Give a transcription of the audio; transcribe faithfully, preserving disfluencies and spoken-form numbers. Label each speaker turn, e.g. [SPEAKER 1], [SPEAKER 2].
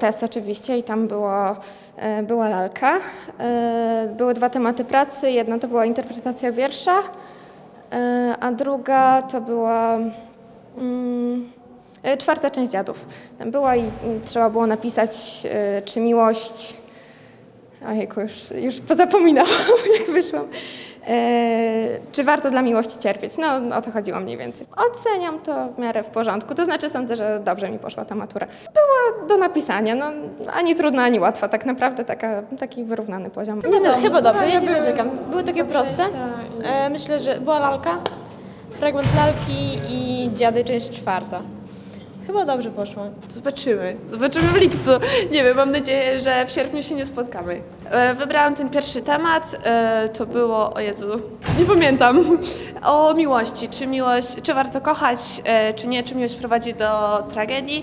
[SPEAKER 1] test oczywiście i tam było, była lalka. Były dwa tematy pracy. Jedna to była interpretacja wiersza, a druga to była mm, czwarta część Dziadów. Tam była i trzeba było napisać, czy miłość... Ojejku, już, już pozapominałam, jak wyszłam. Eee, czy warto dla miłości cierpieć? No, o to chodziło mniej więcej. Oceniam to w miarę w porządku, to znaczy sądzę, że dobrze mi poszła ta matura. Była do napisania, no ani trudna, ani łatwa, tak naprawdę taka, taki wyrównany poziom.
[SPEAKER 2] Nie, no, chyba dobrze, ja nie narzekam. Były takie proste. E, myślę, że była lalka, fragment lalki i Dziady, część czwarta. Chyba dobrze poszło.
[SPEAKER 3] Zobaczymy. Zobaczymy w lipcu. Nie wiem, mam nadzieję, że w sierpniu się nie spotkamy. E, wybrałam ten pierwszy temat. E, to było, o Jezu, nie pamiętam. O miłości. Czy miłość, czy warto kochać, e, czy nie, czy miłość prowadzi do tragedii.